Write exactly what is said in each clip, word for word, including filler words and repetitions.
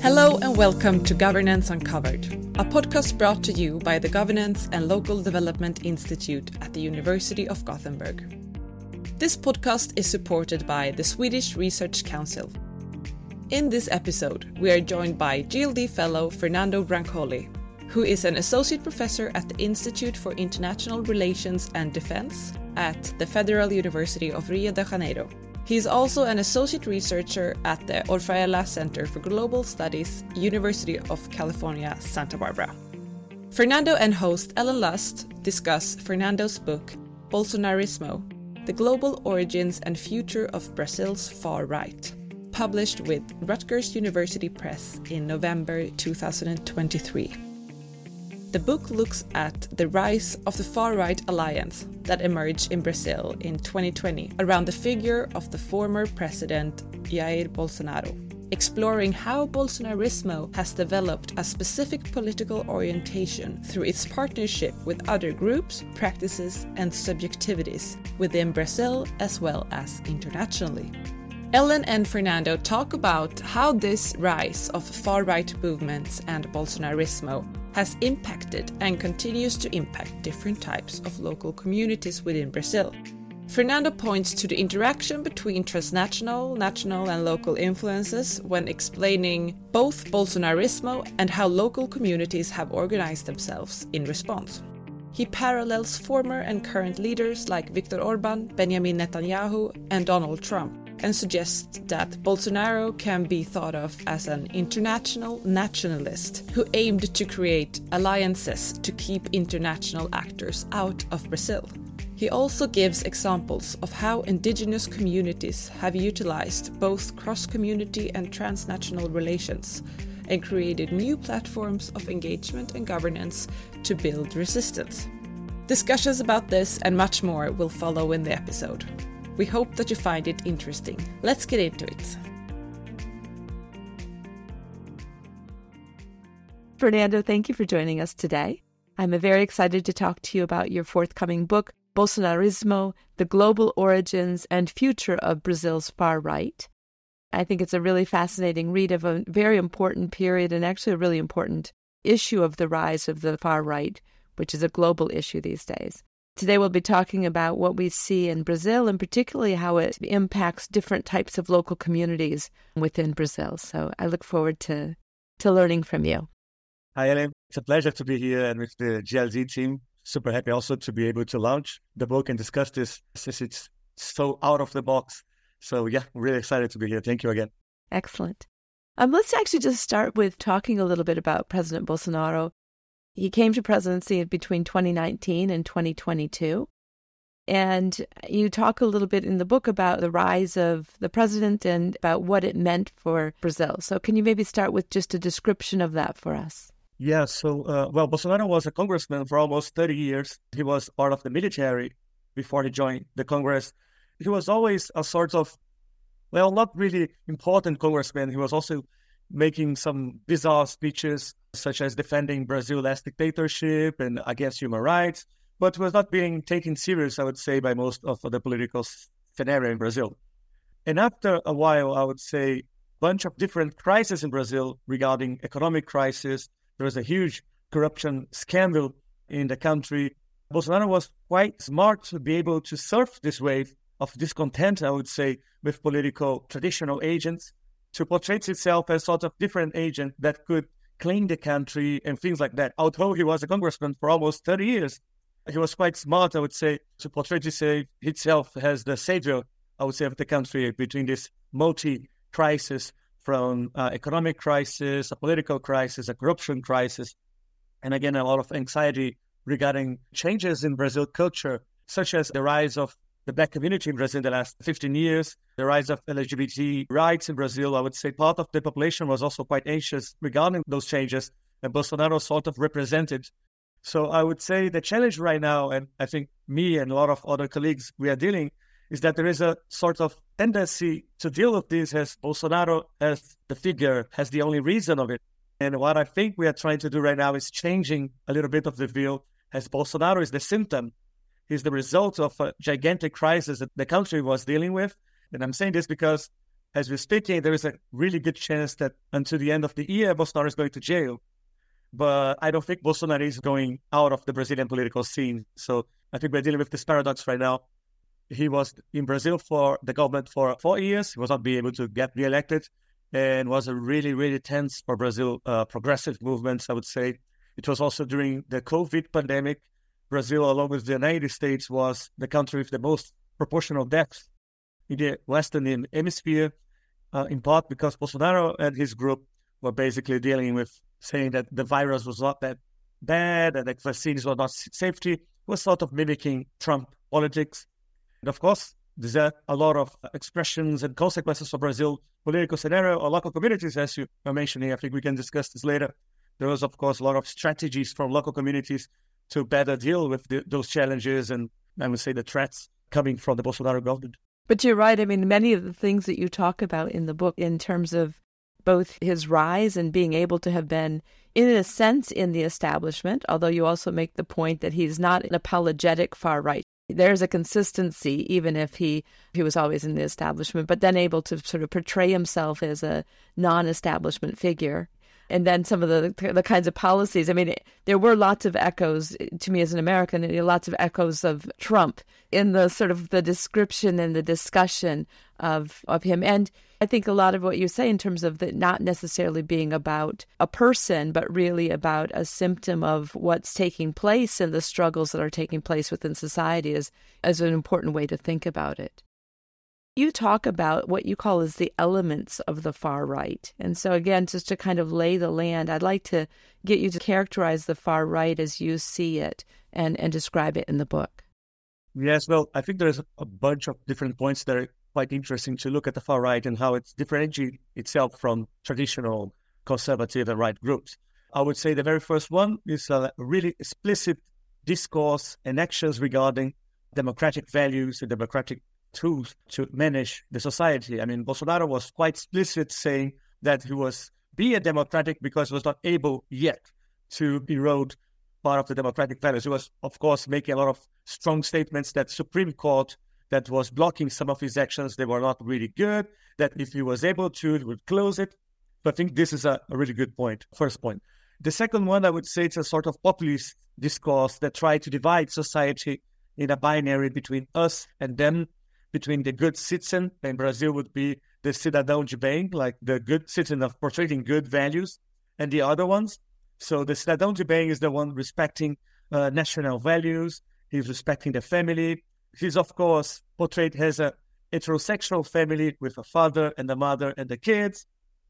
Hello and welcome to Governance Uncovered, a podcast brought to you by the Governance and Local Development Institute at the University of Gothenburg. This podcast is supported by the Swedish Research Council. In this episode, we are joined by G L D fellow Fernando Brancoli, who is an associate professor at the Institute for International Relations and Defense at the Federal University of Rio de Janeiro. He is also an associate researcher at the Orfaela Center for Global Studies, University of California, Santa Barbara. Fernando and host Ellen Lust discuss Fernando's book, Bolsonarismo, The Global Origins and Future of Brazil's Far Right, published with Rutgers University Press in November two thousand twenty-three. The book looks at the rise of the far-right alliance that emerged in Brazil in twenty twenty around the figure of the former president Jair Bolsonaro, exploring how Bolsonarismo has developed a specific political orientation through its partnership with other groups, practices, and subjectivities within Brazil as well as internationally. Ellen and Fernando talk about how this rise of far-right movements and Bolsonarismo has impacted and continues to impact different types of local communities within Brazil. Fernando points to the interaction between transnational, national and local influences when explaining both Bolsonarismo and how local communities have organized themselves in response. He parallels former and current leaders like Viktor Orbán, Benjamin Netanyahu and Donald Trump, and suggests that Bolsonaro can be thought of as an international nationalist who aimed to create alliances to keep international actors out of Brazil. He also gives examples of how indigenous communities have utilized both cross-community and transnational relations and created new platforms of engagement and governance to build resistance. Discussions about this and much more will follow in the episode. We hope that you find it interesting. Let's get into it. Fernando, thank you for joining us today. I'm very excited to talk to you about your forthcoming book, Bolsonarismo, The Global Origins and Future of Brazil's Far Right. I think it's a really fascinating read of a very important period and actually a really important issue of the rise of the far right, which is a global issue these days. Today we'll be talking about what we see in Brazil and particularly how it impacts different types of local communities within Brazil. So I look forward to, to learning from you. Hi, Ellen. It's a pleasure to be here and with the G L D team. Super happy also to be able to launch the book and discuss this since it's so out of the box. So yeah, really excited to be here. Thank you again. Excellent. Um, let's actually just start with talking a little bit about President Bolsonaro. He came to presidency between twenty nineteen and twenty twenty-two. And you talk a little bit in the book about the rise of the president and about what it meant for Brazil. So can you maybe start with just a description of that for us? Yeah, so, uh, well, Bolsonaro was a congressman for almost thirty years. He was part of the military before he joined the Congress. He was always a sort of, well, not really important congressman. He was also making some bizarre speeches, such as defending Brazil's last dictatorship and against human rights, but was not being taken serious, I would say, by most of the political scenario in Brazil. And after a while, I would say, a bunch of different crises in Brazil regarding economic crisis. There was a huge corruption scandal in the country. Bolsonaro was quite smart to be able to surf this wave of discontent, I would say, with political traditional agents, to portray itself as sort of different agent that could clean the country and things like that. Although he was a congressman for almost thirty years, he was quite smart, I would say, to portray itself as the savior, I would say, of the country between this multi-crisis from uh, economic crisis, a political crisis, a corruption crisis, and again, a lot of anxiety regarding changes in Brazil culture, such as the rise of the Black community in Brazil in the last fifteen years, the rise of L G B T rights in Brazil. I would say part of the population was also quite anxious regarding those changes, and Bolsonaro sort of represented. So I would say the challenge right now, and I think me and a lot of other colleagues we are dealing, is that there is a sort of tendency to deal with this as Bolsonaro as the figure, has the only reason of it. And what I think we are trying to do right now is changing a little bit of the view as Bolsonaro is the symptom. He's the result of a gigantic crisis that the country was dealing with. And I'm saying this because as we're speaking, there is a really good chance that until the end of the year, Bolsonaro is going to jail. But I don't think Bolsonaro is going out of the Brazilian political scene. So I think we're dealing with this paradox right now. He was in Brazil for the government for four years. He was not being able to get reelected, and was a really, really tense for Brazil uh, progressive movements, I would say. It was also during the COVID pandemic. Brazil, along with the United States, was the country with the most proportional deaths in the Western Hemisphere, uh, in part because Bolsonaro and his group were basically dealing with saying that the virus was not that bad and that vaccines were not safety, was sort of mimicking Trump politics. And of course, there's a, a lot of expressions and consequences for Brazil political scenario or local communities, as you are mentioning. I think we can discuss this later. There was, of course, a lot of strategies from local communities to better deal with the, those challenges and, I would say, the threats coming from the Bolsonaro government. But you're right. I mean, many of the things that you talk about in the book in terms of both his rise and being able to have been, in a sense, in the establishment, although you also make the point that he's not an apologetic far right. There's a consistency, even if he, he was always in the establishment, but then able to sort of portray himself as a non-establishment figure. And then some of the the kinds of policies. I mean, it, there were lots of echoes, to me as an American, lots of echoes of Trump in the sort of the description and the discussion of, of him. And I think a lot of what you say in terms of that not necessarily being about a person, but really about a symptom of what's taking place and the struggles that are taking place within society is, is an important way to think about it. You talk about what you call as the elements of the far right. And so again, just to kind of lay the land, I'd like to get you to characterize the far right as you see it and, and describe it in the book. Yes, well, I think there's a bunch of different points that are quite interesting to look at the far right and how it differentiates itself from traditional conservative and right groups. I would say the very first one is a really explicit discourse and actions regarding democratic values and democratic tools to manage the society. I mean, Bolsonaro was quite explicit saying that he was be a democratic because he was not able yet to erode part of the democratic values. He was, of course, making a lot of strong statements that Supreme Court that was blocking some of his actions, they were not really good, that if he was able to, he would close it. But I think this is a, a really good point, first point. The second one, I would say it's a sort of populist discourse that tried to divide society in a binary between us and them, between the good citizen, in Brazil would be the cidadão de bem, like the good citizen of portraying good values, and the other ones. So the cidadão de bem is the one respecting uh, national values. He's respecting the family. He's, of course, portrayed as a heterosexual family with a father and a mother and the kids.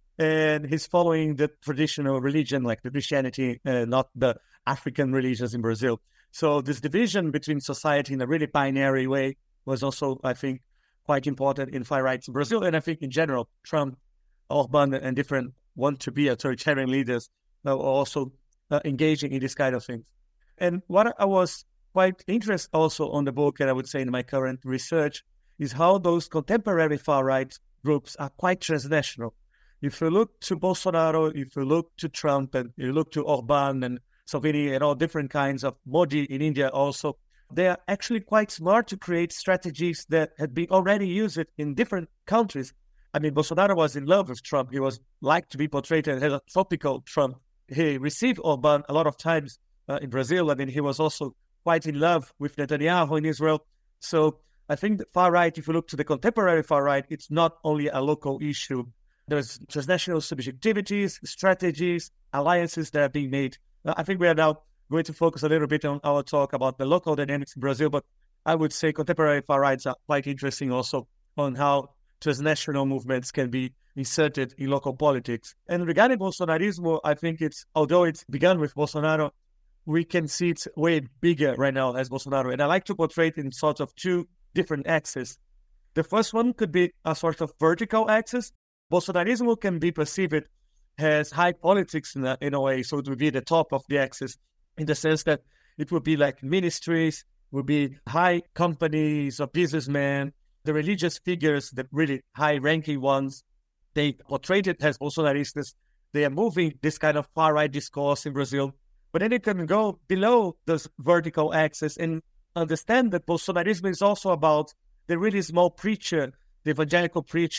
And he's following the traditional religion, like the Christianity, uh, not the African religions in Brazil. So this division between society in a really binary way was also, I think, quite important in far right in Brazil. And I think in general, Trump, Orbán, and different want-to-be authoritarian leaders are also uh, engaging in this kind of things. And what I was quite interested also on the book, and I would say in my current research, is how those contemporary far-right groups are quite transnational. If you look to Bolsonaro, if you look to Trump, and you look to Orbán and Salvini and all different kinds of Modi in India also, they are actually quite smart to create strategies that had been already used in different countries. I mean, Bolsonaro was in love with Trump. He was liked to be portrayed as a tropical Trump. He received Orbán a lot of times uh, in Brazil. I mean, he was also quite in love with Netanyahu in Israel. So I think the far right, if you look to the contemporary far right, it's not only a local issue. There's transnational subjectivities, strategies, alliances that are being made. Uh, I think we are now going to focus a little bit on our talk about the local dynamics in Brazil, but I would say contemporary far rights are quite interesting also on how transnational movements can be inserted in local politics. And regarding Bolsonarismo, I think it's, although it's begun with Bolsonaro, we can see it's way bigger right now as Bolsonaro. And I like to portray it in sort of two different axes. The first one could be a sort of vertical axis. Bolsonarismo can be perceived as high politics in a, in a way, so it would be the top of the axis, in the sense that it would be like ministries, would be high companies or businessmen, the religious figures, the really high-ranking ones, they portrayed it as Bolsonaristas. They are moving this kind of far-right discourse in Brazil. But then you can go below this vertical axis and understand that Bolsonarismo is also about the really small preacher, the evangelical preacher,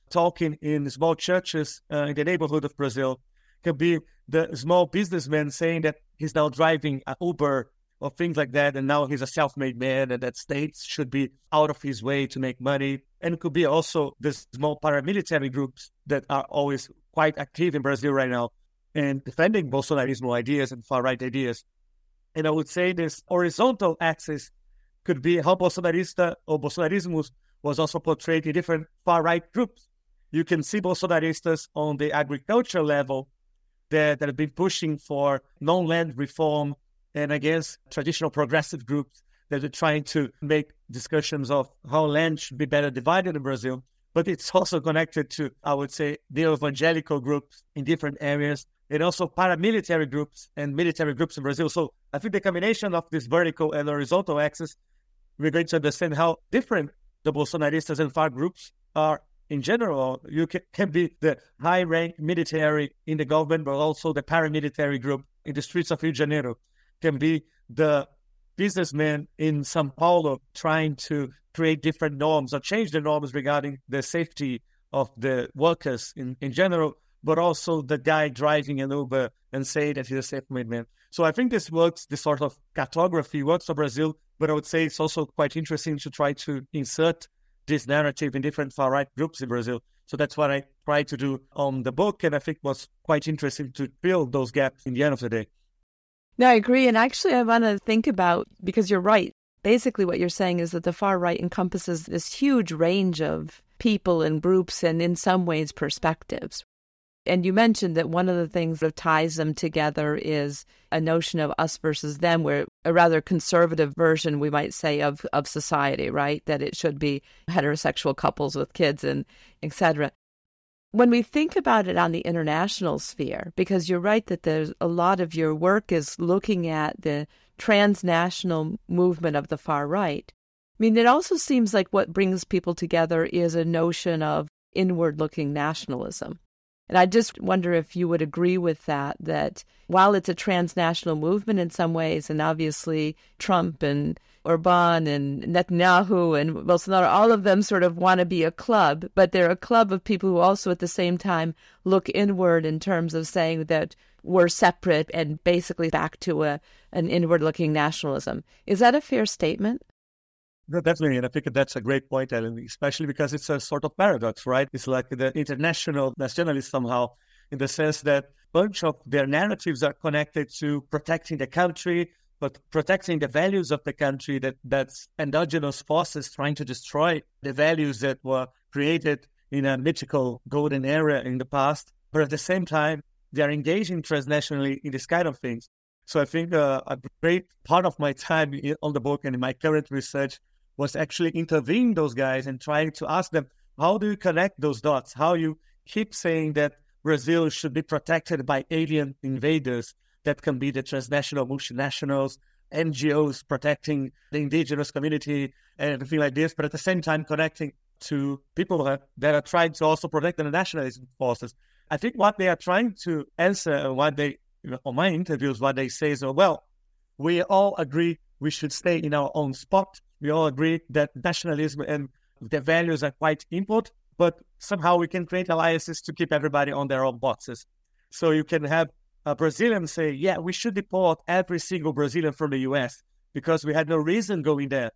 talking in small churches uh, in the neighborhood of Brazil. It can be the small businessman saying that he's now driving an Uber or things like that, and now he's a self-made man, and that states should be out of his way to make money. And it could be also the small paramilitary groups that are always quite active in Brazil right now and defending Bolsonarismo ideas and far-right ideas. And I would say this horizontal axis could be how Bolsonarista or Bolsonarismo was also portrayed in different far-right groups. You can see Bolsonaristas on the agriculture level that, that have been pushing for non-land reform and against traditional progressive groups that are trying to make discussions of how land should be better divided in Brazil. But it's also connected to, I would say, the evangelical groups in different areas, and also paramilitary groups and military groups in Brazil. So I think the combination of this vertical and horizontal axis, we're going to understand how different the Bolsonaristas and FARC groups are in general. You can, can be the high-rank military in the government, but also the paramilitary group in the streets of Rio de Janeiro. Can be the businessman in São Paulo trying to create different norms or change the norms regarding the safety of the workers in, in general, but also the guy driving an Uber and say that he's a self-made man. So I think this works, this sort of cartography works for Brazil, but I would say it's also quite interesting to try to insert this narrative in different far-right groups in Brazil. So that's what I try to do on the book, and I think was quite interesting to fill those gaps in the end of the day. No, I agree. And actually, I want to think about, because you're right, basically what you're saying is that the far right encompasses this huge range of people and groups and in some ways perspectives. And you mentioned that one of the things that ties them together is a notion of us versus them, where a rather conservative version, we might say, of, of society, right? That it should be heterosexual couples with kids and et cetera. When we think about it on the international sphere, because you're right that there's a lot of your work is looking at the transnational movement of the far right. I mean, it also seems like what brings people together is a notion of inward-looking nationalism. And I just wonder if you would agree with that, that while it's a transnational movement in some ways, and obviously Trump and Orban and Netanyahu and Bolsonaro, all of them sort of want to be a club, but they're a club of people who also at the same time look inward in terms of saying that we're separate and basically back to a an inward-looking nationalism. Is that a fair statement? No, definitely, and I think that's a great point, Ellen, especially because it's a sort of paradox, right? It's like the international nationalists somehow, in the sense that a bunch of their narratives are connected to protecting the country, but protecting the values of the country, that that's endogenous forces trying to destroy the values that were created in a mythical golden era in the past. But at the same time, they are engaging transnationally in this kind of things. So I think uh, a great part of my time on the book and in my current research was actually interviewing those guys and trying to ask them, how do you connect those dots? How you keep saying that Brazil should be protected by alien invaders, that can be the transnational multinationals, N G Os protecting the indigenous community and everything like this, but at the same time connecting to people that, that are trying to also protect the nationalist forces. I think what they are trying to answer, and what they, you know, on my interviews, what they say is, oh, well, we all agree we should stay in our own spot. We all agree that nationalism and the values are quite important, but somehow we can create alliances to keep everybody on their own boxes. So you can have a Brazilian say, yeah, we should deport every single Brazilian from the U S because we had no reason going there.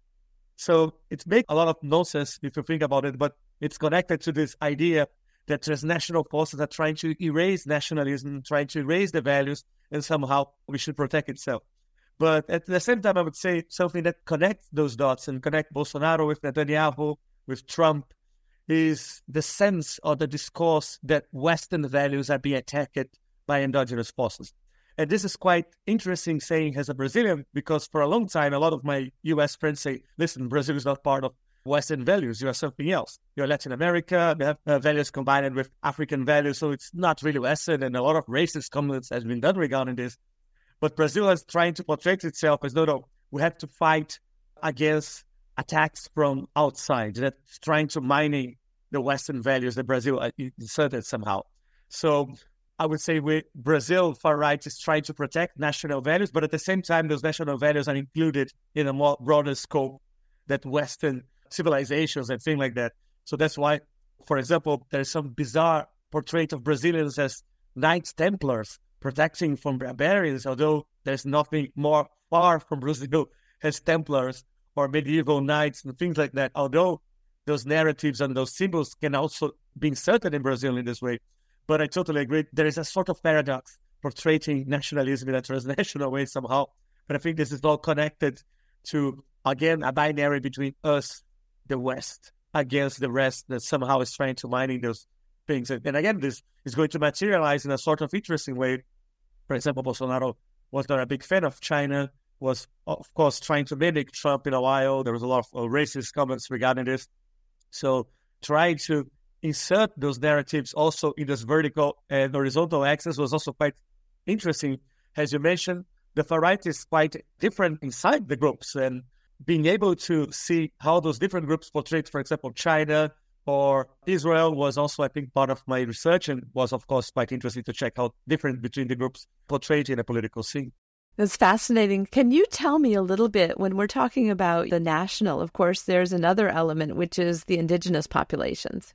So it makes a lot of nonsense if you think about it, but it's connected to this idea that transnational forces are trying to erase nationalism, trying to erase the values, and somehow we should protect itself. But at the same time, I would say something that connects those dots and connect Bolsonaro with Netanyahu, with Trump, is the sense or the discourse that Western values are being attacked by endogenous forces. And this is quite interesting saying as a Brazilian, because for a long time, a lot of my U S friends say, listen, Brazil is not part of Western values. You are something else. You're Latin America, they have uh, values combined with African values, so it's not really Western, and a lot of racist comments has been done regarding this. But Brazil is trying to portray itself as, no, no, we have to fight against attacks from outside that's trying to mining the Western values that Brazil inserted somehow. So I would say we, Brazil, far right, is trying to protect national values, but at the same time, those national values are included in a more broader scope that Western civilizations and things like that. So that's why For example, there's some bizarre portrait of Brazilians as Knights Templars protecting from barbarians, although there's nothing more far from Brazil as Templars or medieval knights and things like that, although those narratives and those symbols can also be inserted in Brazil in this way. But I totally agree. There is a sort of paradox portraying nationalism in a transnational way somehow. But I think this is all connected to, again, a binary between us, the West, against the rest that somehow is trying to mine those things. And again, this is going to materialize in a sort of interesting way. For example, Bolsonaro was not a big fan of China, was, of course, trying to mimic Trump in a while. There was a lot of uh, racist comments regarding this. So trying to insert those narratives also in this vertical and horizontal axis was also quite interesting. As you mentioned, the far right is quite different inside the groups, and being able to see how those different groups portrayed, for example, China or Israel was also, I think, part of my research, and was, of course, quite interesting to check how different between the groups portrayed in a political scene. That's fascinating. Can you tell me a little bit, when we're talking about the national, of course, there's another element, which is the indigenous populations.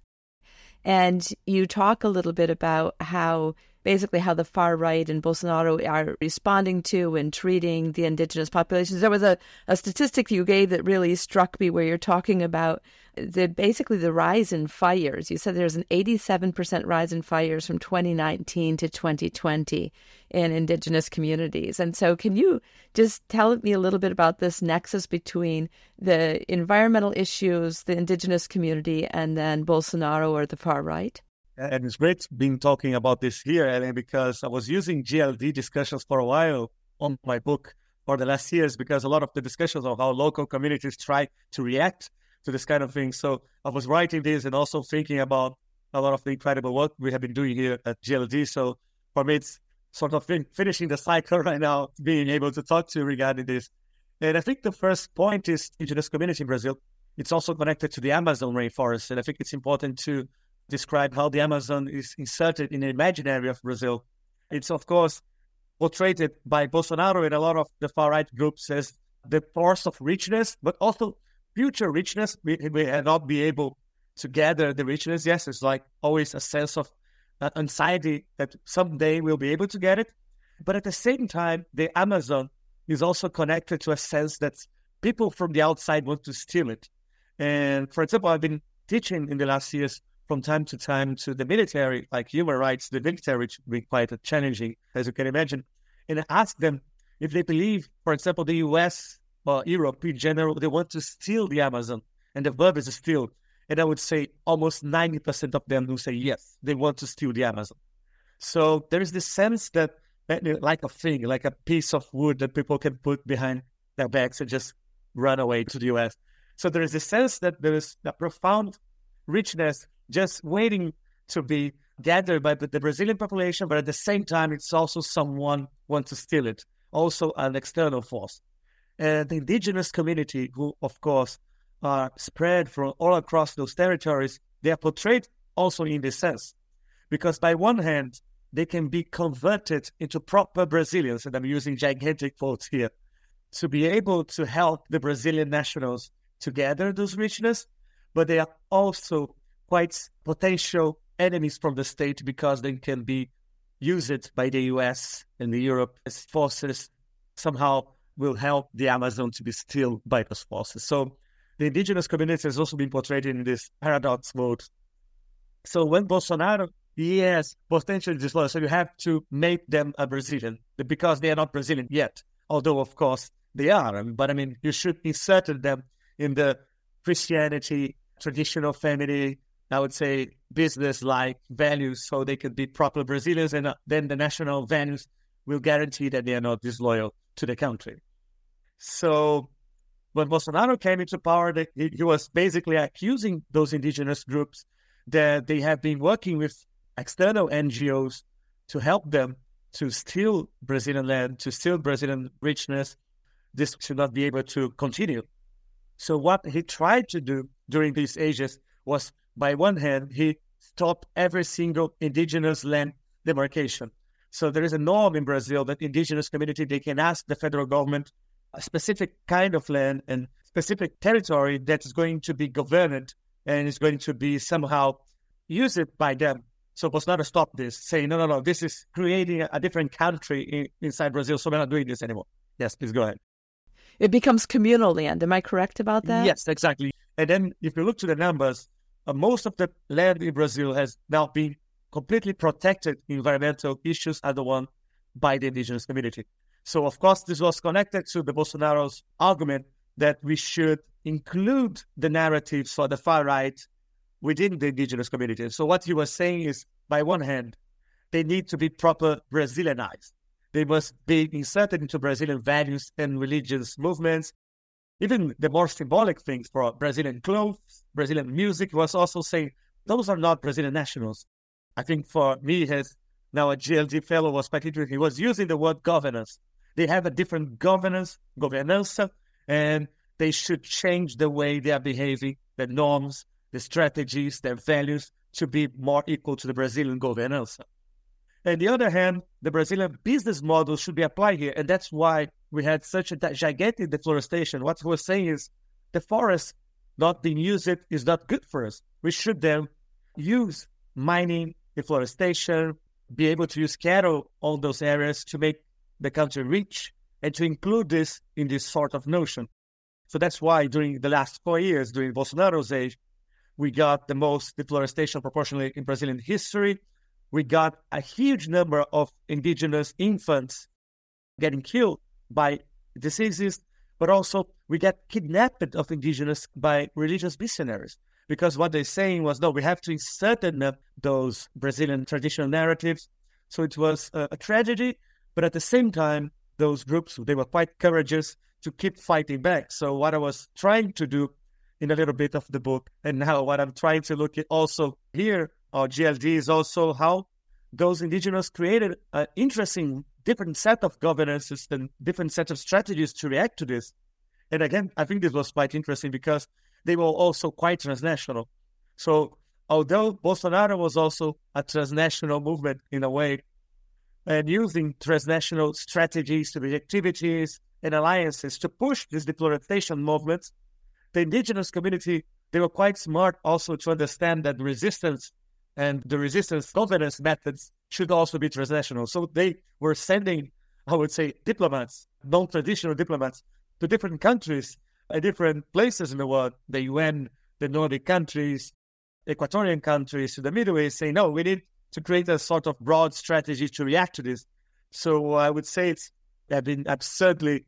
And you talk a little bit about how basically how the far right and Bolsonaro are responding to and treating the indigenous populations. There was a, a statistic you gave that really struck me where you're talking about the basically the rise in fires. You said there's an eighty-seven percent rise in fires from twenty nineteen to twenty twenty in indigenous communities. And so can you just tell me a little bit about this nexus between the environmental issues, the indigenous community, and then Bolsonaro or the far right? And it's great being talking about this here, Ellen, because I was using G L D discussions for a while on my book for the last years, because a lot of the discussions of how local communities try to react to this kind of thing. So I was writing this and also thinking about a lot of the incredible work we have been doing here at G L D. So for me, it's sort of fin- finishing the cycle right now, being able to talk to you regarding this. And I think the first point is indigenous community in Brazil. It's also connected to the Amazon rainforest. And I think it's important to describe how the Amazon is inserted in the imaginary of Brazil. It's, of course, portrayed by Bolsonaro and a lot of the far-right groups as the force of richness, but also future richness. We we have not be able to gather the richness. Yes, it's like always a sense of uh, anxiety that someday we'll be able to get it. But at the same time, the Amazon is also connected to a sense that people from the outside want to steal it. And for example, I've been teaching in the last years from time to time to the military, like human rights, the military, which will be quite challenging, as you can imagine. And I ask them if they believe, for example, the U S or Europe in general, they want to steal the Amazon. And the verb is steal. And I would say almost ninety percent of them will say yes, they want to steal the Amazon. So there is this sense that, like a thing, like a piece of wood that people can put behind their backs and just run away to the U S. So there is this sense that there is a profound richness just waiting to be gathered by the Brazilian population, but at the same time, it's also someone wants to steal it, also an external force. And the indigenous community, who, of course, are spread from all across those territories, they are portrayed also in this sense. Because by one hand, they can be converted into proper Brazilians, and I'm using gigantic quotes here, to be able to help the Brazilian nationals to gather those richness, but they are also quite potential enemies from the state because they can be used by the U S and the Europe as forces somehow will help the Amazon to be stealed by those forces. So the indigenous community has also been portrayed in this paradox mode. So when Bolsonaro, yes, potentially disloyal, so you have to make them a Brazilian because they are not Brazilian yet, although of course they are. But I mean, you should insert them in the Christianity, traditional family, I would say business-like values, so they could be proper Brazilians, and uh, then the national values will guarantee that they are not disloyal to the country. So when Bolsonaro came into power, they, he, he was basically accusing those indigenous groups that they have been working with external N G Os to help them to steal Brazilian land, to steal Brazilian richness. This should not be able to continue. So what he tried to do during these ages was, by one hand, he stopped every single indigenous land demarcation. So there is a norm in Brazil that indigenous community, they can ask the federal government a specific kind of land and specific territory that is going to be governed and is going to be somehow used it by them. So Bolsonaro stopped this, saying, no, no, no, this is creating a, a different country in, inside Brazil, so we're not doing this anymore. Yes, please go ahead. It becomes communal land. Am I correct about that? Yes, exactly. And then if you look to the numbers, uh, most of the land in Brazil has now been completely protected. Environmental issues are the one by the indigenous community. So, of course, this was connected to the Bolsonaro's argument that we should include the narratives for the far right within the indigenous community. So what he was saying is, by one hand, they need to be proper Brazilianized. They must be inserted into Brazilian values and religious movements. Even the more symbolic things for Brazilian clothes, Brazilian music, he was also saying, those are not Brazilian nationals. I think for me, as now a G L D fellow was quite interesting. He was using the word governance. They have a different governance, governança, and they should change the way they are behaving, the norms, the strategies, their values to be more equal to the Brazilian governança. On the other hand, the Brazilian business model should be applied here, and that's why we had such a gigantic deforestation. What he was saying is the forest not being used is not good for us. We should then use mining, deforestation, be able to use cattle on those areas to make the country rich and to include this in this sort of notion. So that's why during the last four years, during Bolsonaro's age, we got the most deforestation proportionally in Brazilian history. We got a huge number of indigenous infants getting killed by diseases, but also we got kidnapped of indigenous by religious missionaries. Because what they're saying was, no, we have to insert in those Brazilian traditional narratives. So it was a, a tragedy, but at the same time, those groups, they were quite courageous to keep fighting back. So what I was trying to do in a little bit of the book, and now what I'm trying to look at also here, or G L D, is also how those indigenous created an interesting different set of governances and different set of strategies to react to this. And again, I think this was quite interesting because they were also quite transnational. So although Bolsonaro was also a transnational movement in a way, and using transnational strategies, to activities and alliances to push this deforestation movement, the indigenous community, they were quite smart also to understand that the resistance and the resistance governance methods should also be transnational. So they were sending, I would say, diplomats, non-traditional diplomats, to different countries, at different places in the world, the U N, the Nordic countries, Equatorian countries, to the Middle East, saying, no, we need to create a sort of broad strategy to react to this. So I would say it's been absurdly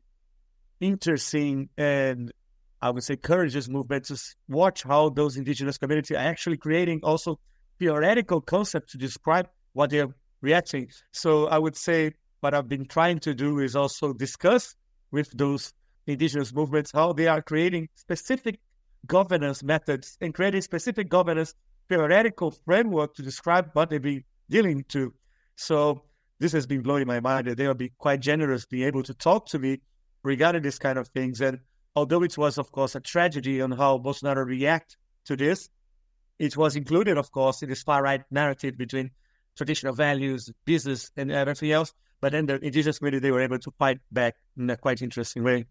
interesting and I would say courageous movement to watch how those indigenous communities are actually creating also theoretical concepts to describe what they're reacting. So I would say what I've been trying to do is also discuss with those indigenous movements how they are creating specific governance methods and creating specific governance theoretical framework to describe what they've been dealing to. So this has been blowing my mind, that they will be quite generous being able to talk to me regarding these kind of things. And although it was, of course, a tragedy on how Bolsonaro react to this, it was included, of course, in this far-right narrative between traditional values, business, and everything else. But then the indigenous community, they were able to fight back in a quite interesting way.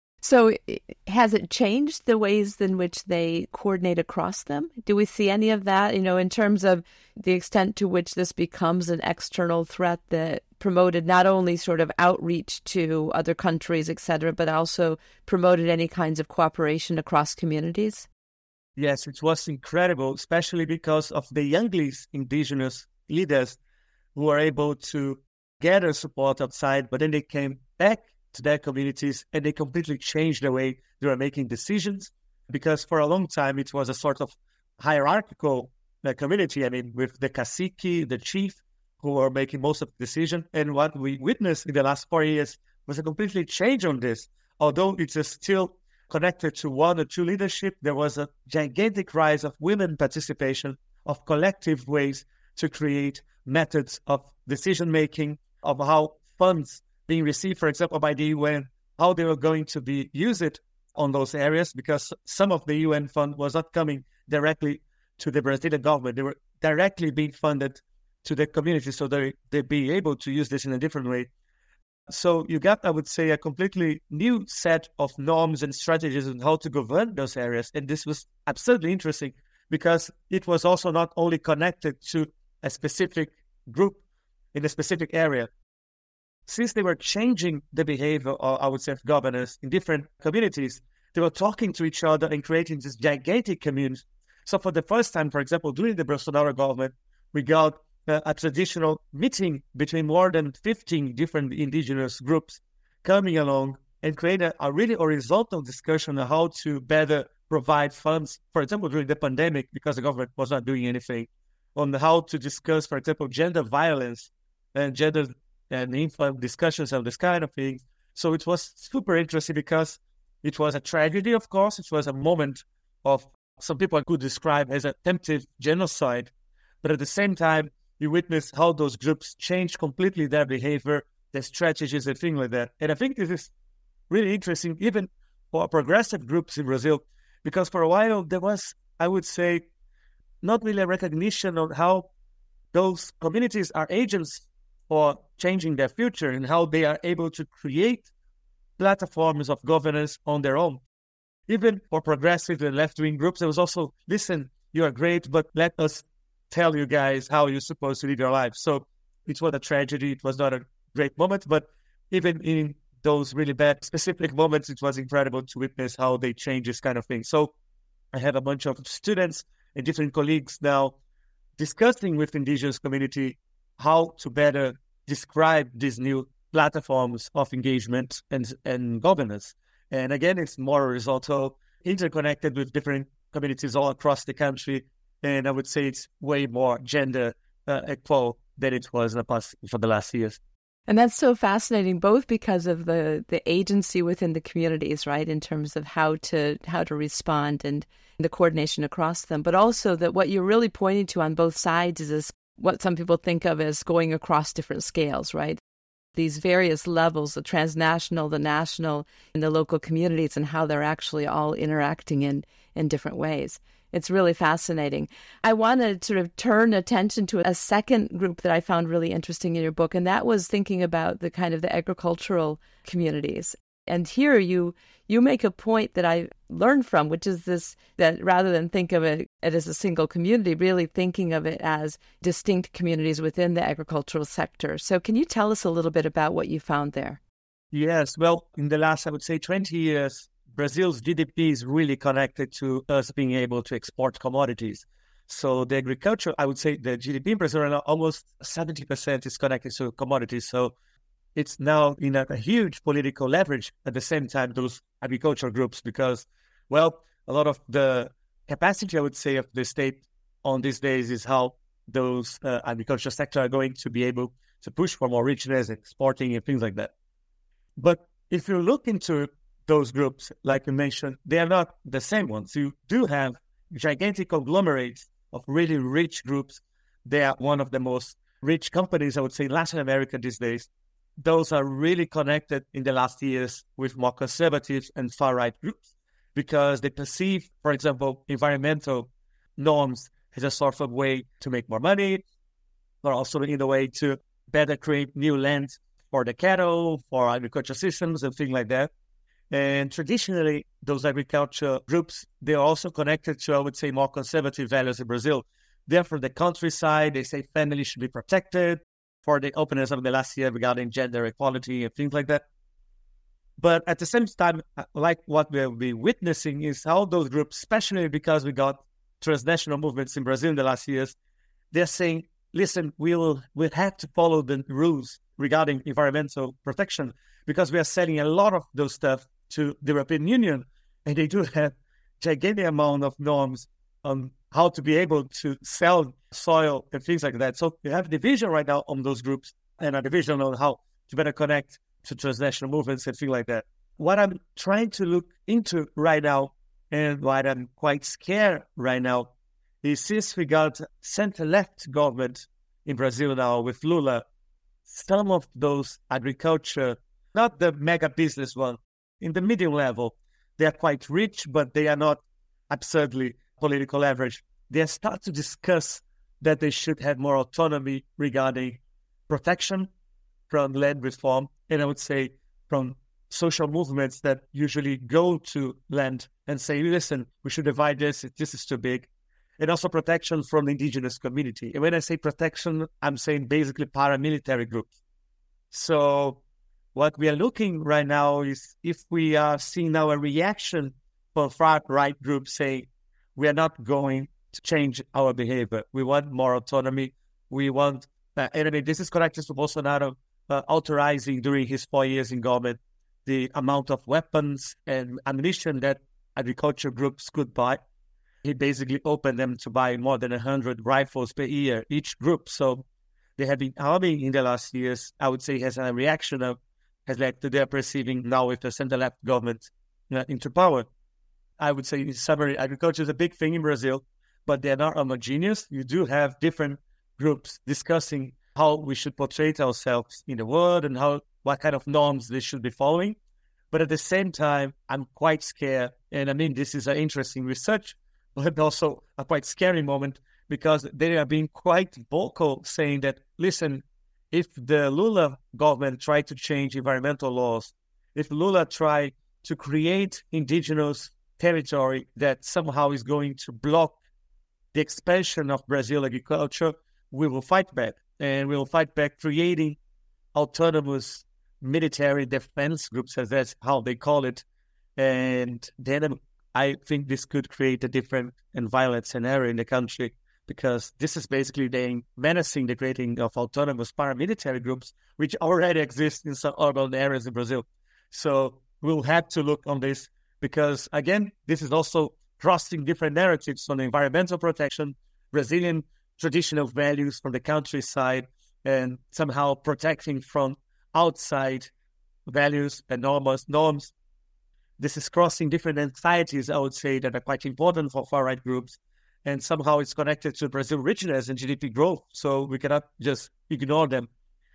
So has it changed the ways in which they coordinate across them? Do we see any of that, you know, in terms of the extent to which this becomes an external threat that promoted not only sort of outreach to other countries, et cetera, but also promoted any kinds of cooperation across communities? Yes, it was incredible, especially because of the younglings indigenous leaders who were able to gather support outside, but then they came back to their communities and they completely changed the way they were making decisions, because for a long time it was a sort of hierarchical uh, community. I mean, with the cacique, the chief, who were making most of the decision. And what we witnessed in the last four years was a completely change on this. Although it is still connected to one or two leadership, there was a gigantic rise of women participation, of collective ways to create methods of decision-making, of how funds being received, for example, by the U N, how they were going to be used on those areas, because some of the U N fund was not coming directly to the Brazilian government. They were directly being funded to the community, so they, they'd be able to use this in a different way. So you got, I would say, a completely new set of norms and strategies on how to govern those areas. And this was absolutely interesting because it was also not only connected to a specific group in a specific area. Since they were changing the behavior, or I would say, of governors in different communities, they were talking to each other and creating this gigantic community. So for the first time, for example, during the Bolsonaro government, we got uh, a traditional meeting between more than fifteen different indigenous groups coming along and create a, a really horizontal discussion on how to better provide funds, for example, during the pandemic, because the government was not doing anything, on how to discuss, for example, gender violence and gender and infant discussions of this kind of thing. So it was super interesting because it was a tragedy, of course. It was a moment of some people could describe as attempted genocide. But at the same time, you witness how those groups changed completely their behavior, their strategies, and things like that. And I think this is really interesting, even for progressive groups in Brazil, because for a while there was, I would say, not really a recognition of how those communities are agents for changing their future and how they are able to create platforms of governance on their own. Even for progressive and left-wing groups, there was also, listen, you are great, but let us tell you guys how you're supposed to live your life. So it was a tragedy. It was not a great moment, but even in those really bad specific moments, it was incredible to witness how they change this kind of thing. So I have a bunch of students and different colleagues now discussing with the indigenous community how to better describe these new platforms of engagement and, and governance. And again, it's more horizontal, interconnected with different communities all across the country. And I would say it's way more gender uh, equal than it was in the past for the last years. And that's so fascinating, both because of the, the agency within the communities, right, in terms of how to how to respond and the coordination across them, but also that what you're really pointing to on both sides is this, what some people think of as going across different scales, right? These various levels, the transnational, the national, and the local communities, and how they're actually all interacting in, in different ways. It's really fascinating. I want to sort of turn attention to a second group that I found really interesting in your book, and that was thinking about the kind of the agricultural communities. And here you you make a point that I learned from, which is this, that rather than think of it, it as a single community, really thinking of it as distinct communities within the agricultural sector. So can you tell us a little bit about what you found there? Yes, well, in the last, I would say, twenty years, Brazil's G D P is really connected to us being able to export commodities. So the agriculture, I would say the G D P in Brazil right now, almost seventy percent is connected to commodities. So it's now in a, a huge political leverage at the same time, those agricultural groups, because, well, a lot of the capacity, I would say, of the state on these days is how those uh, agricultural sector are going to be able to push for more richness, exporting and things like that. But if you look into those groups, like you mentioned, they are not the same ones. You do have gigantic conglomerates of really rich groups. They are one of the most rich companies, I would say, in Latin America these days. Those are really connected in the last years with more conservative and far-right groups because they perceive, for example, environmental norms as a sort of way to make more money, or also in a way to better create new land for the cattle, for agricultural systems and things like that. And traditionally, those agriculture groups, they are also connected to, I would say, more conservative values in Brazil. They're from the countryside. They say family should be protected, for the openness of the last year regarding gender equality and things like that. But at the same time, like what we'll be witnessing is how those groups, especially because we got transnational movements in Brazil in the last years, they're saying, listen, we'll, we'll have to follow the rules regarding environmental protection because we are selling a lot of those stuff to the European Union, and they do have gigantic amount of norms on how to be able to sell soil and things like that. So we have a division right now on those groups and a division on how to better connect to transnational movements and things like that. What I'm trying to look into right now and what I'm quite scared right now is since we got center-left government in Brazil now with Lula, some of those agriculture, not the mega business one, in the medium level, they are quite rich, but they are not absurdly political leverage. They start to discuss that they should have more autonomy regarding protection from land reform, and I would say from social movements that usually go to land and say, listen, we should divide this, this is too big. and also protection from the indigenous community. And when I say protection, I'm saying basically paramilitary groups. So what we are looking right now is if we are seeing now a reaction from far-right groups saying we are not going to change our behavior. We want more autonomy. We want, uh, and I mean, this is connected to Bolsonaro uh, authorizing during his four years in government the amount of weapons and ammunition that agriculture groups could buy. He basically opened them to buy more than one hundred rifles per year, each group. So they have been arming in the last years, I would say, has a reaction of, has led to their perceiving now with the center-left government uh, into power. I would say, in summary, agriculture is a big thing in Brazil, but they're not homogeneous. You do have different groups discussing how we should portray ourselves in the world and how what kind of norms they should be following. But at the same time, I'm quite scared. And I mean, this is an interesting research, but also a quite scary moment because they are being quite vocal saying that, listen, if the Lula government tried to change environmental laws, if Lula tried to create indigenous territory that somehow is going to block the expansion of Brazil agriculture, we will fight back. And we will fight back creating autonomous military defense groups, as that's how they call it. And then I think this could create a different and violent scenario in the country because this is basically then menacing the creating of autonomous paramilitary groups, which already exist in some urban areas in Brazil. So we'll have to look on this because, again, this is also crossing different narratives on environmental protection, Brazilian traditional values from the countryside, and somehow protecting from outside values and norms. norms. This is crossing different anxieties, I would say, that are quite important for far-right groups. And somehow it's connected to Brazil richness and G D P growth, so we cannot just ignore them.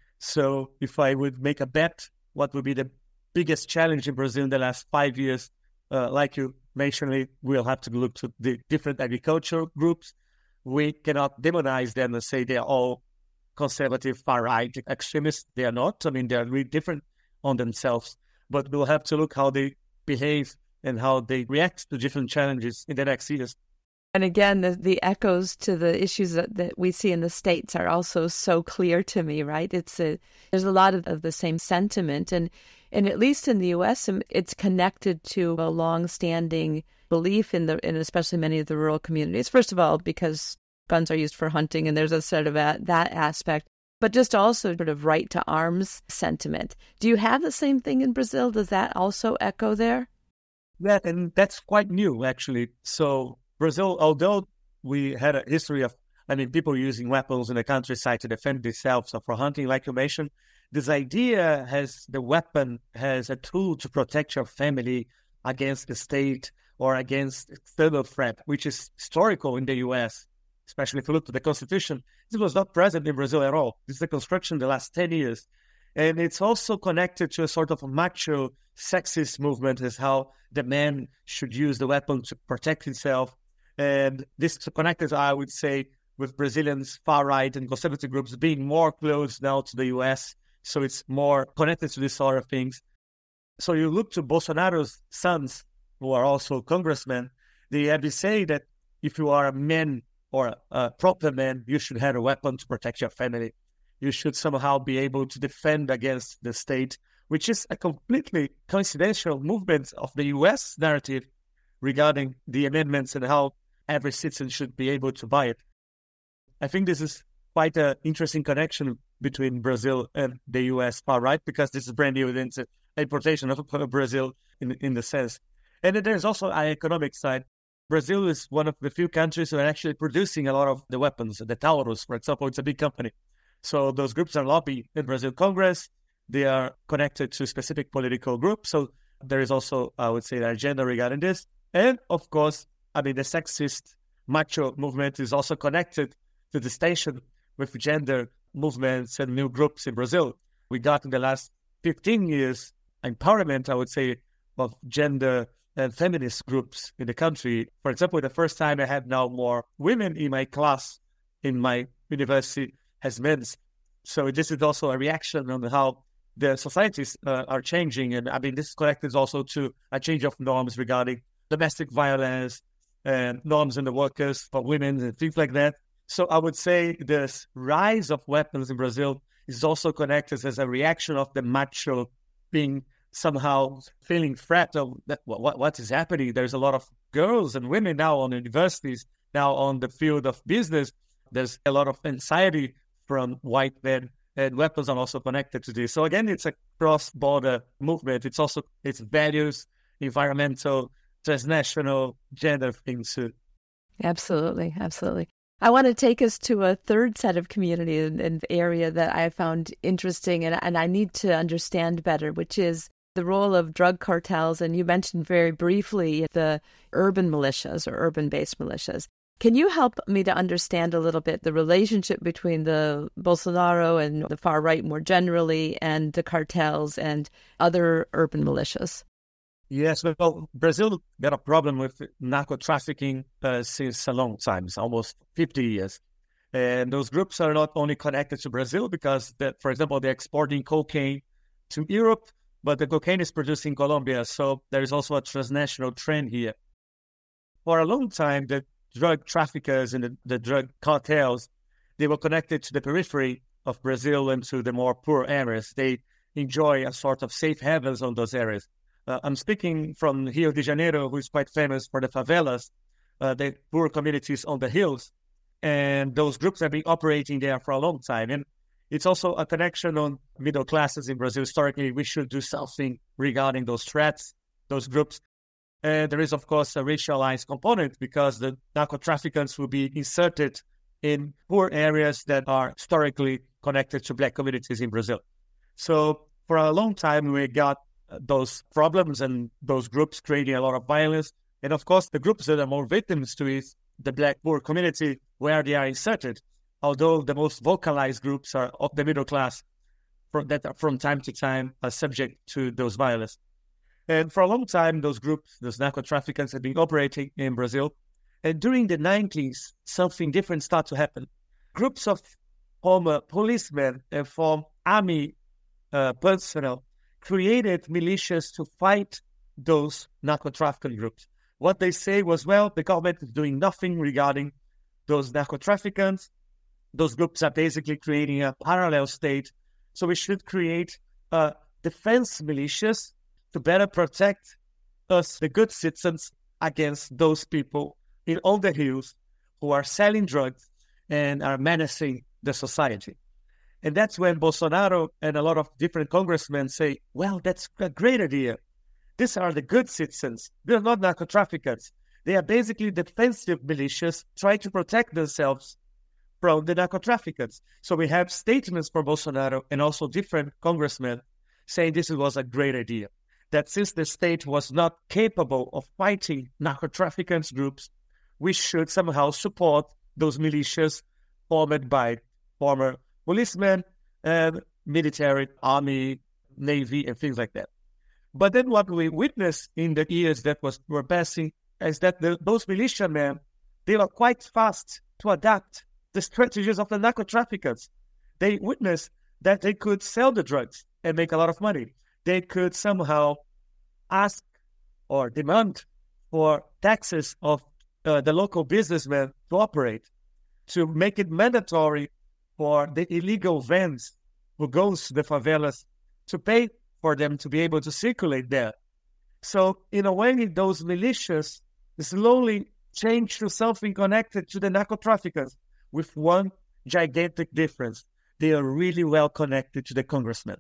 So if I would make a bet, what would be the biggest challenge in Brazil in the last five years? Uh, like you mentioned, we'll have to look to the different agricultural groups. We cannot demonize them and say they are all conservative, far-right extremists. They are not. I mean, they are really different on themselves. But we'll have to look how they behave and how they react to different challenges in the next years. And again, the, the echoes to the issues that, that we see in the States are also so clear to me, right? It's a, there's a lot of, of the same sentiment. And, and at least in the U S, it's connected to a long-standing belief in the, in especially many of the rural communities. First of all, because guns are used for hunting, and there's a sort of a, that aspect, but just also sort of right to arms sentiment. Do you have the same thing in Brazil? Does that also echo there? Yeah, and that's quite new, actually. So Brazil, although we had a history of, I mean, people using weapons in the countryside to defend themselves or for hunting, like you mentioned, this idea has the weapon as a tool to protect your family against the state or against external threat, which is historical in the U S, especially if you look to the Constitution. This was not present in Brazil at all. This is a construction in the last ten years. And it's also connected to a sort of a macho sexist movement as how the man should use the weapon to protect himself. And this is connected, I would say, with Brazilians, far-right and conservative groups being more close now to the U S. So it's more connected to this sort of things. So you look to Bolsonaro's sons, who are also congressmen, they have to say that if you are a man or a proper man, you should have a weapon to protect your family. You should somehow be able to defend against the state, which is a completely coincidental movement of the U S narrative regarding the amendments and how every citizen should be able to buy it. I think this is quite an interesting connection between Brazil and the U S far-right, because this is brand new into importation of Brazil in, in the sense. And then there's also an economic side. Brazil is one of the few countries who are actually producing a lot of the weapons. The Taurus, for example, it's a big company. So those groups are lobbying in Brazil Congress. They are connected to specific political groups. So there is also, I would say, an agenda regarding this. And of course, I mean, the sexist macho movement is also connected to the station with gender movements and new groups in Brazil. We got in the last fifteen years empowerment, I would say, of gender and feminist groups in the country. For example, the first time I had now more women in my class in my university as men. So this is also a reaction on how the societies uh, are changing. And I mean, this is connected also to a change of norms regarding domestic violence and norms in the workers for women and things like that. So I would say this rise of weapons in Brazil is also connected as a reaction of the macho being somehow feeling threatened that what, what is happening. There's a lot of girls and women now on universities, now on the field of business. There's a lot of anxiety from white men, and weapons are also connected to this. So again, it's a cross-border movement. It's also, it's values, environmental, transnational, gender things too. Absolutely, absolutely. I want to take us to a third set of community and, and area that I found interesting and, and I need to understand better, which is the role of drug cartels. And you mentioned very briefly the urban militias or urban-based militias. Can you help me to understand a little bit the relationship between the Bolsonaro and the far right more generally and the cartels and other urban militias? Yes, well, Brazil got a problem with narco trafficking uh, since a long time, it's almost fifty years. And those groups are not only connected to Brazil because, that, for example, they're exporting cocaine to Europe, but the cocaine is produced in Colombia. So there is also a transnational trend here. For a long time, the drug traffickers and the, the drug cartels, they were connected to the periphery of Brazil and to the more poor areas. They enjoy a sort of safe havens on those areas. Uh, I'm speaking from Rio de Janeiro, who is quite famous for the favelas, uh, the poor communities on the hills. And those groups have been operating there for a long time. And it's also a connection on middle classes in Brazil. Historically, we should do something regarding those threats, those groups. And there is, of course, a racialized component because the narco traffickers will be inserted in poor areas that are historically connected to Black communities in Brazil. So for a long time, we got those problems and those groups creating a lot of violence. And of course, the groups that are more victims to it, the Black poor community, where they are inserted, although the most vocalized groups are of the middle class from, that are from time to time are subject to those violence. And for a long time, those groups, those narco traffickers have been operating in Brazil. And during the nineties, something different started to happen. Groups of former policemen and former army uh, personnel created militias to fight those narco-trafficking groups. What they say was, well, the government is doing nothing regarding those narco-traffickers. Those groups are basically creating a parallel state. So we should create uh, defense militias to better protect us, the good citizens, against those people in all the hills who are selling drugs and are menacing the society. And that's when Bolsonaro and a lot of different congressmen say, well, that's a great idea. These are the good citizens. They're not narco traffickers. They are basically defensive militias trying to protect themselves from the narco traffickers. So we have statements from Bolsonaro and also different congressmen saying this was a great idea. That since the state was not capable of fighting narco traffickers groups, we should somehow support those militias formed by former policemen and military, army, navy, and things like that. But then what we witnessed in the years that was were passing is that the, those militiamen, they were quite fast to adapt the strategies of the narco traffickers. They witnessed that they could sell the drugs and make a lot of money. They could somehow ask or demand for taxes of uh, the local businessmen to operate, to make it mandatory for the illegal vans who goes to the favelas to pay for them to be able to circulate there. So in a way, those militias slowly changed to something connected to the narco traffickers with one gigantic difference. They are really well connected to the congressmen.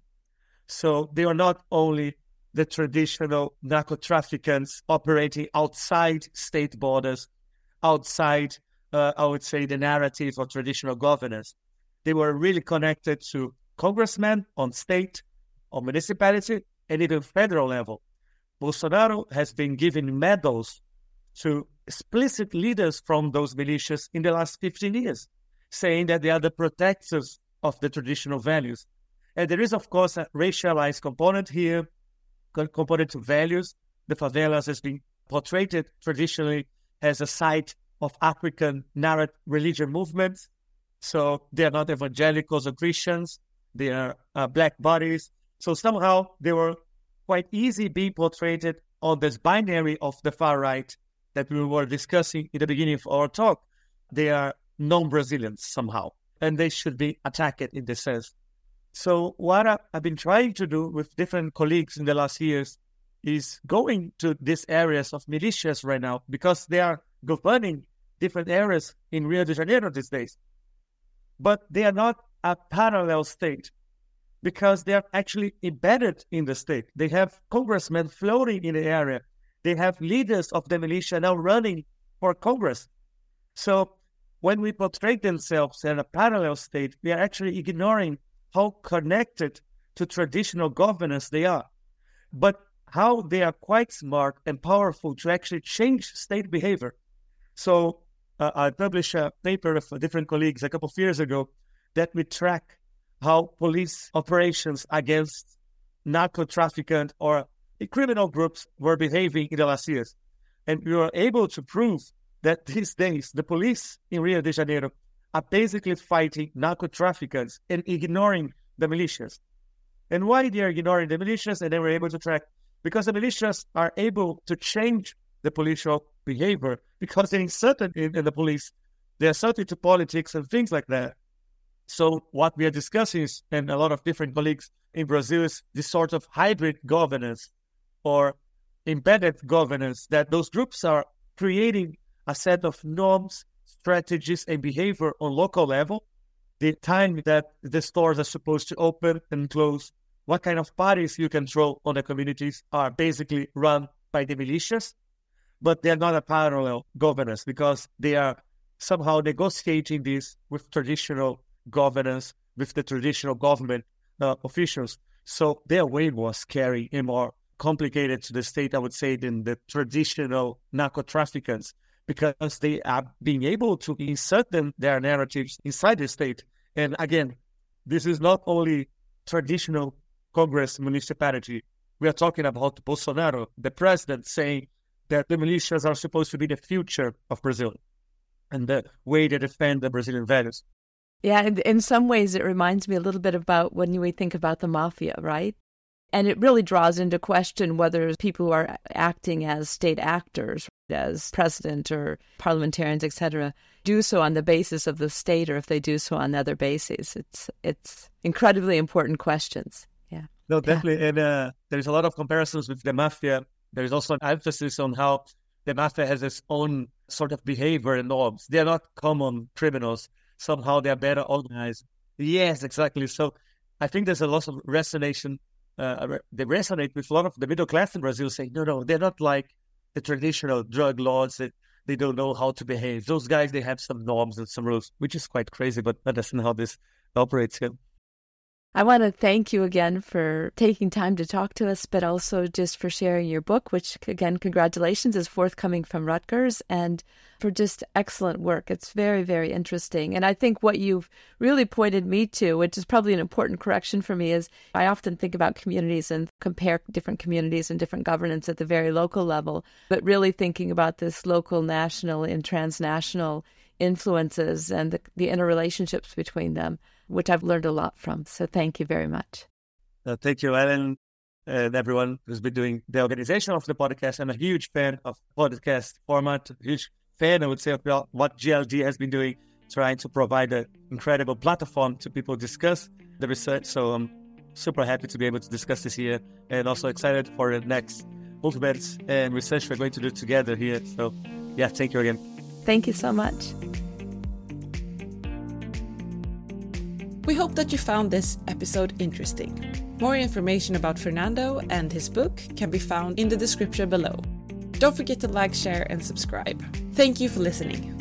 So they are not only the traditional narco traffickers operating outside state borders, outside, uh, I would say, the narrative of traditional governance. They were really connected to congressmen on state, on municipality, and even federal level. Bolsonaro has been giving medals to explicit leaders from those militias in the last fifteen years, saying that they are the protectors of the traditional values. And there is, of course, a racialized component here, component to values. The favelas has been portrayed traditionally as a site of African narrative religion movements. So they are not evangelicals or Christians. They are uh, black bodies. So somehow they were quite easy being portrayed on this binary of the far right that we were discussing in the beginning of our talk, they are non-Brazilians somehow, and they should be attacked in this sense. So what I've been trying to do with different colleagues in the last years is going to these areas of militias right now, because they are governing different areas in Rio de Janeiro these days. But they are not a parallel state, because they are actually embedded in the state. They have congressmen floating in the area. They have leaders of the militia now running for Congress. So when we portray themselves in a parallel state, we are actually ignoring how connected to traditional governance they are, but how they are quite smart and powerful to actually change state behavior. So uh, I published a paper with different colleagues a couple of years ago that we track how police operations against narco-trafficking or criminal groups were behaving in the last years. And we were able to prove that these days the police in Rio de Janeiro are basically fighting narco-traffickers and ignoring the militias. And why they are ignoring the militias and they were able to track? Because the militias are able to change the political behavior because they're inserted in, in the police. They're inserted to politics and things like that. So what we are discussing is, and a lot of different colleagues in Brazil, is this sort of hybrid governance or embedded governance, that those groups are creating a set of norms, strategies, and behavior on local level. The time that the stores are supposed to open and close, what kind of parties you can throw on the communities are basically run by the militias, but they're not a parallel governance because they are somehow negotiating this with traditional governance, with the traditional government uh, officials. So they're way more scary and more complicated to the state, I would say, than the traditional narco-traffickers, because they are being able to insert them, their narratives inside the state. And again, this is not only traditional Congress municipality. We are talking about Bolsonaro, the president, saying that the militias are supposed to be the future of Brazil and the way they defend the Brazilian values. Yeah, in, in some ways it reminds me a little bit about when we think about the mafia, right? And it really draws into question whether people who are acting as state actors, as president or parliamentarians, et cetera, do so on the basis of the state or if they do so on other bases. It's it's incredibly important questions. Yeah. No, definitely. Yeah. And uh, there's a lot of comparisons with the mafia. There's also an emphasis on how the mafia has its own sort of behavior and norms. They're not common criminals. Somehow they're better organized. Yes, exactly. So I think there's a lot of resonation. Uh, they resonate with a lot of the middle class in Brazil saying, no, no, they're not like the traditional drug lords that they don't know how to behave. Those guys, they have some norms and some rules, which is quite crazy, but that's not how this operates here. I want to thank you again for taking time to talk to us, but also just for sharing your book, which, again, congratulations, is forthcoming from Rutgers, and for just excellent work. It's very, very interesting. And I think what you've really pointed me to, which is probably an important correction for me, is I often think about communities and compare different communities and different governance at the very local level, but really thinking about this local, national, and transnational influences and the, the interrelationships between them, which I've learned a lot from. So thank you very much. Uh, thank you, Ellen, and everyone who's been doing the organization of the podcast. I'm a huge fan of podcast format, huge fan, I would say, of what G L D has been doing, trying to provide an incredible platform to people discuss the research. So I'm super happy to be able to discuss this here, and also excited for the next movements and research we're going to do together here. So yeah, thank you again. Thank you so much. We hope that you found this episode interesting. More information about Fernando and his book can be found in the description below. Don't forget to like, share, and subscribe. Thank you for listening.